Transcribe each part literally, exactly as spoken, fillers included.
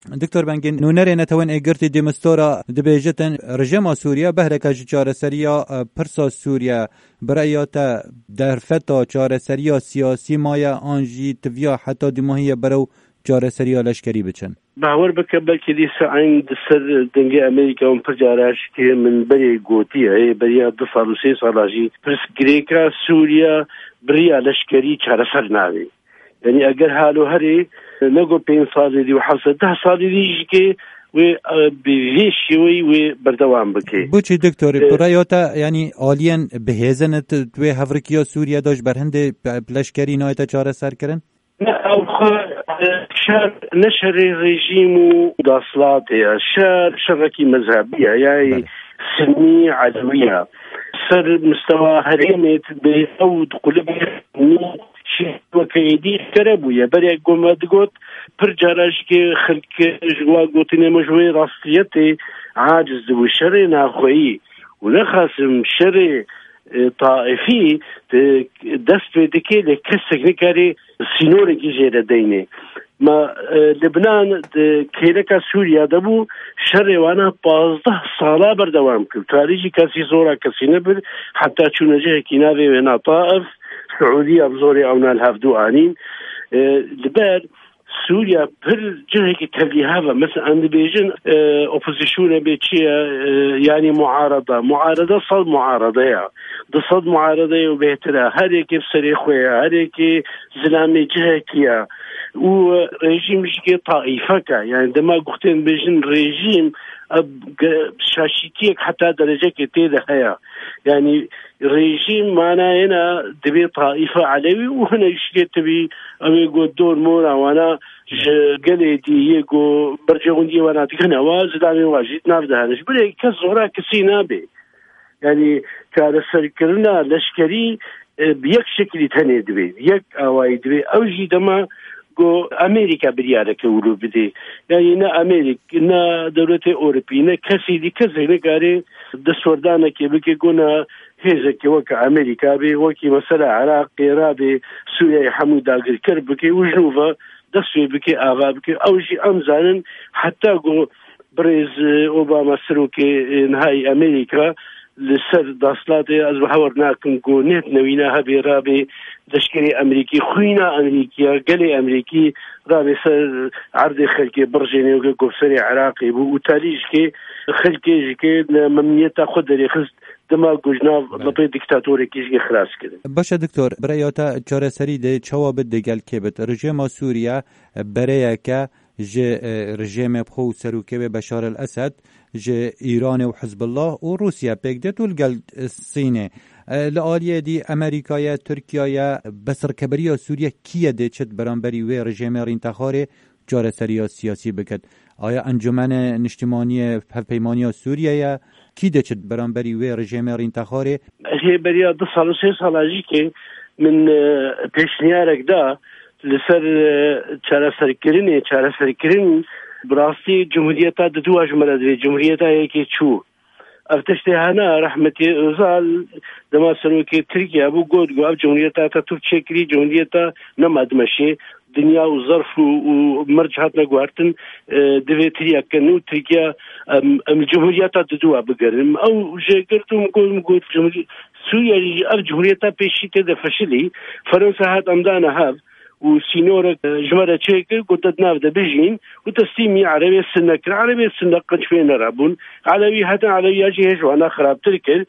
دکتۆر بەنگین نونەرێ نەتەوەن ئێگرتی دیمستۆرە دەبێژێتن ڕژێما سووریا بەهرێکە چارەسەریە پرسا سووریا برایاتە دەرفەتە چارەسەریە سیاسی مایە ئانژی تڤیا حتا دیماهیە بەرەو چارەسەریە لەشکەری بچن باوەڕ بکە بەلکە دیسە ئاین سەر دەنگی ئەمریکا و پرجاراش کە من بەرێ گوتیە هەیە بەریا دو ساڵ و سێ ساڵاژی پرسگرێکا سووریا بریا لەشکەری چارەسەر ناوێ یعنی ئەگەر هالو هەرێ نەگۆ پێنج ساڵێدی و حەوسە ده ساڵێدیشکێ وێ بێشیەوەی وێ بەردەوام بکەی بۆچی دکتۆر برایۆتە ینی ئالیەن بەهێزنت توێ هەڤرکیە سووریا دۆش بەرهەندێ لەشکەری نایەتە چارەسەرکردن شار نەشەرێ ڕێژیم و داسڵاتەیە شار شەڕێکی مەذهبیە یای سنی عەلەویە سەر مستەوا هەرێمێت بێ ئەو قولبێ وەکەیدی کەرە بوویە بەرێک گۆمە دگوت پر جاراشکێ خەلکە ژوا گوتنێ مەژوەی ڕاستیەتێ عاجز بوو شەرێ ناخۆیی و نەخاسم شەرێ طائفی دەست پێ دەکێ لە کەسێک نەکارێ سینۆرێکی ژێرە دەینێ ما لبنان کێرەکە سووریا دەبوو شەڕێوانە پازدە ساڵا بەردەوام کرد تاریخی کەسی زۆرە کەسی نەبر حتا چوونەجەیەکی ناوێ وێنا تائف سعودی ئەبزۆری ئەونا هەفتوو ئانین لەبەر سووریا پر جهێکی تەبلیغاوە مثل ئەم دەبێژن ئۆپۆزیسیۆنە بێ چییە یعنی معارەدە معارەدە سەد معارەدەیە دو سەد معارەدەیە و بێترە هەرێکی سەرێ خۆیە هەرێکی زلامی جهێکیە و ڕێژیمشکێ تائیفەکە یعنی دەما گوختێن بێژن ڕێژیم شاشیتیەک حتا دەرەجەکێ تێدا هەیە یعنی ڕێژیم مانایەنە دەبێت تائیفە عەلەوی و هەنەیشکێت تەبی ئەوێ گۆ دۆر مۆراوانە گەلێتی یەکۆ بەرجەوەندی واناتیکەنەوە زدامی واژیت نافدەهانش برێ کەس زۆرا کەسی نابێ یعنی چارەسەرکردنە لەشکەری یەک شکلی تەنێ دەبێت یەک ئاوایی دەبێت ئەوژی دەما گۆ ئەمریکا بریارەکە ورو بدێ یعنی نە ئەمریک نە دەوڵەتی ئۆروپی نە کەسی دی کەسێک نەکارێ دەسوەردانەکێ بکێ گۆنە هێزێکی وەکە ئەمریکا بێ وەکی مەسەلە عێراق قێرا بێ سووریای هەموو داگیرکەر بکێ و ژنوڤە دەستێ بکێ ئاوا بکێ ئەوژی ئەمزانن حتا گۆ برێز ئۆباما سەرۆکێ نهایی ئەمریکا لەسەر دەسڵاتێ ئەز هەوەر ناکەم گۆ نێت نەوینە هەبێ ڕابێ دەشکری ئەمریکی خوینە ئەمریکیە گەلێ ئەمریکی ڕابێ سەر عەردی خەلکێ بڕژێنێوگە گۆفسەری عێراقی بوو و تالیژکێ خەلکێژکێ لە مەمنیەتە خۆ دەرێخست دەما گوژناو بەپێ دیکتاتۆرێکیشگە خلاص کرد. باشە دکتۆر برایۆتە چارەسەری دێ چاوا بت دەگەل کێبت ڕژێما سووریا بەرەیەکە ji rejêmê xwe û serokê Beşar el-Esed ji Îranê û Hizbullah û Rûsya pêk det û gel Sînê li aliyê dî Amerîkaya Tirkiyaya besirkeberiya Sûriye kiye dê çit beramberî wê rejêmê rîntexarê careseriya siyasî biket aya encûmenê niştimaniyê hevpeymaniya Sûriyeye kî dê çit beramberî wê rejêmê rîntexarê hêberiya du sal û sê sala jî kê min pêşniyarek da لسر چارەسەرکردنê چارەسەرکردن براستی جمهوریەتا ددووە ژمەرە دەوێت جمهوریەتا یەکێ چوو ئەف تشتێ هەنا ڕەحمەتی ئۆزال دەما سەرۆکی تورکیا بوو گوت گو ئەف جمهوریەتا تا تورکێکری جمهوریەتا نەما دمەشێ دنیا و ظرف و مرج هاتنە گواردن دەوێت تریاکەن و تورکیا ئەم جمهوریەتا ددووە بگەرن ئەو ژێگرتم گوتم گوت سووریا ئەف جمهوریەتا پێشی تێدا فەشلی فەرەنسا هات ئەمدانە هەف و سینۆرە ژمارە چێکرد گوتە ناو دەبژین و تەسلیمی عەرەبێ سنە کرد عەرەبێ سنە قنج پێ نەرابوون عەلەوی هەتا عەلەویاژی هێژوانە خراپتر کرد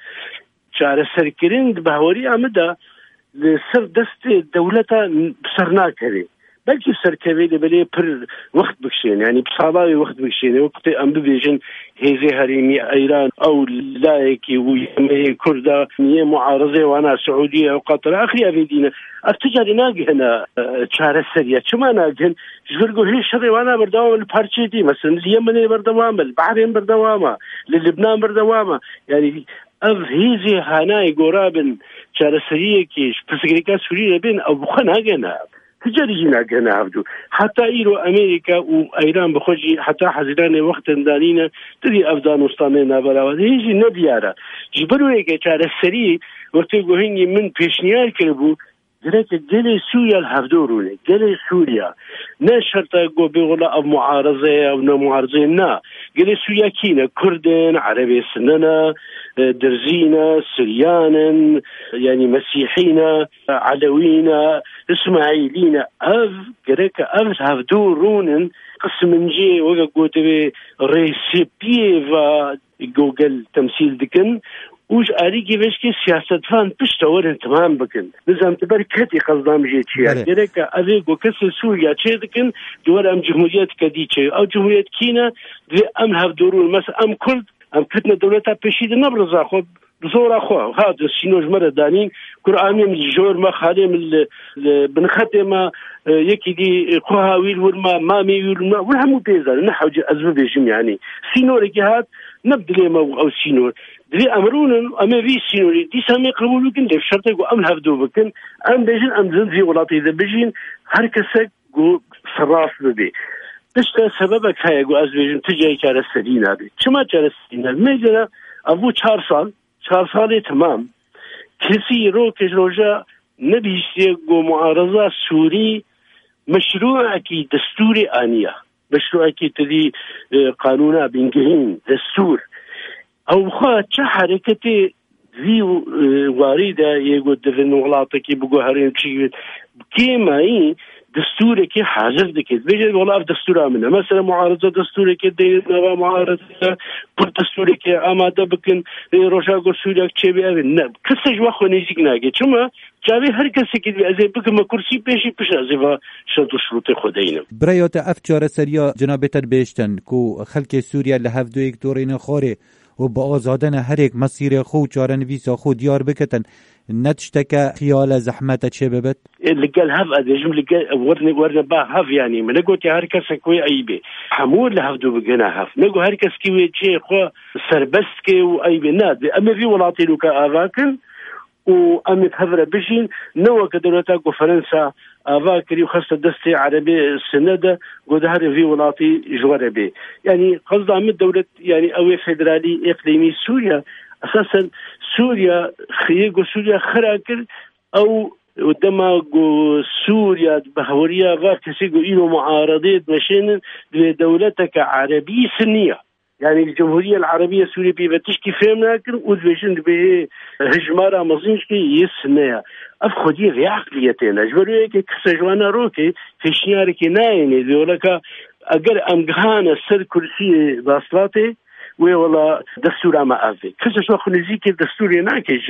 چارەسەرکردن بەهۆری ئەمەدا لەسەر دەستێ دەوڵەتە سەر ناکەوێ بەلکی سەرکەوێ لەبەرێ پر وەخت بکشێن ینی ساڵاوی وەخت بکشێنێ وەکتێ ئەم ببێژن هێزێ هەرێمی ئەیران ئەو لایەکی و یەمەی کووردا نیە معارەزێ وانە سعودیە و قەتەر ئاخری ئەوێ دینە ئەفتجاری ناگەنە چارەسەریە چما ناگەن ژگرگۆ هێز شەڕێوانە بەردەوامە لە پارچێتی مەسەن لە یەمەنێ بەردەوامە لە بەحرێن بەردەوامە لە لبنان بەردەوامە یعنی ئەف هێزێ هانای گۆرابن چارەسەریەکیش پرسگرێکا سووریە بێن ئەو بخە ناگەنە تجاري ناقنا عبدو حتى إيرو أمريكا وإيران بخوجي حتى حزيران وقت دانينا تري أفغانستان بلاوات هيجي نبيارا جبروا هيك على السريع وقت يقولين من بيشنيار كربو درك قال سوريا الحفدوروني قال سوريا نا شرط جو بيقول أو معارضة أو نا معارضة نا قال سوريا كينا كردن عربي سننا درزينا سريانا يعني مسيحينا علوينا إسماعيلينا أف قالك أف حفدورونن قسم نجي وقا قوت بي ريسيبيه جوجل تمثيل دكن وش أريكي بشكي سياسة فان بشتورن تمام بكن نظام تبارك كتي قصدام جيتشيا جريك أذيقو كسر سوريا چه دكن دوار أم جمهوريات كديتشي أو جمهوريات كينا دي أم هفدورون مثلا أم كرد أم كتنا دولتا بشيد نبرزا خب بزور أخوة هذا السينوج مرة دانين قرآني من الجور ما خالي من بنخطي ما يكي دي قهاويل ورما مامي ورما والهمو بيزال نحو أزمة بيجم يعني سينوري هاد نبدلي ما أو سينور دي أمرون أما في سينوري دي سامي قبول بكن دي بشرط يقول أم الهفدو بكن أم بيجين أم زنزي ولاتي إذا بيجين هركسك قو صراف ببي بشتا سببك هاي يقول أزبيجين تجي كار السدينة بي شما كار السدينة ميجنا أبو چار سال چار سالي تمام كسي رو كجروجا نبيشتي قو معارضة سوري مشروع كي دستوري آنية مشروع كي تدي قانونا بينجهين دستور أو خا چه حركتي ذي واردة يقول دفن وغلاطك يبقوا هرين شيء كيما إيه دستوري كي حاجر دكت بيجي والله في دستور آمنة مثلا معارضة دستوري كي دي نوا معارضة كل دستوري كي آماده بكن روشا قول سوريا كي بيأذن نب كسج واخو نيجيك ناقي شما جاوي هر كسي كي بيأذن بكن ما كرسي بيشي بيش أزيفا شرط شروط خدينا بريوت أفجار سريا جنابتر بيشتن كو خلق سوريا لهفدو ايك دورين خوري و با آزادن هر یک مسیر خود چارن ویسا خود دیار بکتن نتشتكى خيال زحمة شبابت اللي قال هف أديجم اللي قال ورني ورنا با هف يعني من نقول هركس كوي أيبي حمود لهفدو بجنا هف نقول هركس كوي شيء خو سربست كي وأيبي ناد أما في ولاطي لو كأفاكن وأما تهفر بجين نوع كدولتا جو فرنسا أفاكري وخاصة دستي عربي السنة قد هذا في ولاطي جواربي يعني قصد عم الدولة يعني أوي فيدرالي إقليمي سوريا أساسا سوريا خيجو سوريا خراكر أو قدما جو سوريا بهوريا غير كسيجو إلو معارضات مشان دولتك عربية سنية يعني الجمهورية العربية السورية بتشكي فهمنا كن ودبيشن به هجمارة مزينشكي يسنية أفخدي في عقليتين أجبروا كي كسجوانا روكي في شنياركي نايني ذولك أجر أمجهانا سر كرسي باصلاتي ولا دستور ما أفي كذا شو خنزيك الدستور يناكج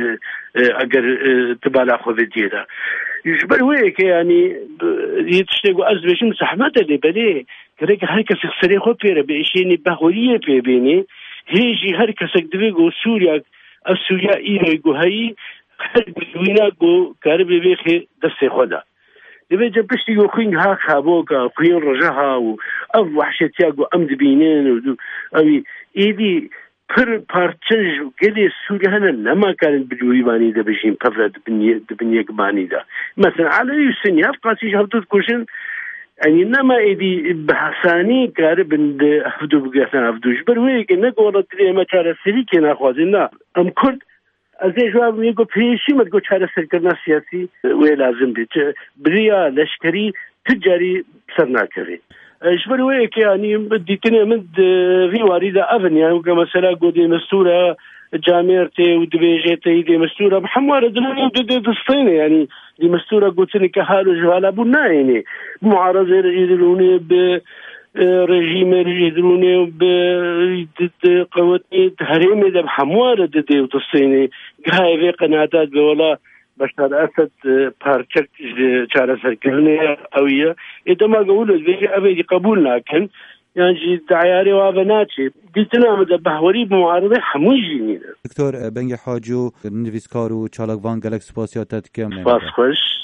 أجر تبالع خذ ديرة يجبروا هيك يعني يتشتغوا أزبش مسحمات اللي بدي كذلك هركس السريع خو بير بيشيني بهورية بيبيني هيجي هركس كدبيجو سوريا السوريا إيرو هاي هرب وينا جو كارب بيخي دست خدا دبي جبشتي جو خين ها خابوكا خين رجها و أف وحشتيا جو أمد بينين ودو أبي إيدي پر پارچج گلی سوريا هنا لما كانت بالويباني ده بجين بفرد بني بنيك باني ده مثلا على يسني أفقاسي جهبتو كوشن يعني نما إيدي بحساني كارب عند أفدو بقاسنا أفدو جبروي كنا قولت لي ما كان سريكي ناخوازنا أم كرد أزاي جواب ميقو بيشي ما تقول شارع سركرنا سياسي ويلازم بيت بريا لشكري تجاري سرنا كري جبروي يعني بديتنا من في واردة أفن يعني كمثلا قودي مستورة جاميرتي ودبيجيتي دي مستورة محمد دلني ودي دستيني يعني دي مستورة قلت لك حالو جوالا بنا يعني معارضة يدلوني ب رژیم يدروني بقوتني تهريمي ده محمد دي وتصيني هاي في قناعات بولا بشار أسد بارتشك شارع سركلني أوية إذا ما قولوا ذي أبي قبول لكن يعني دعياري وابناتي قلتنا مدبه وريب معارضة حموجيني دكتور بنگی حاجو نویسکار و چالاک وان گلک سپاسیاتت کم سپاس خوش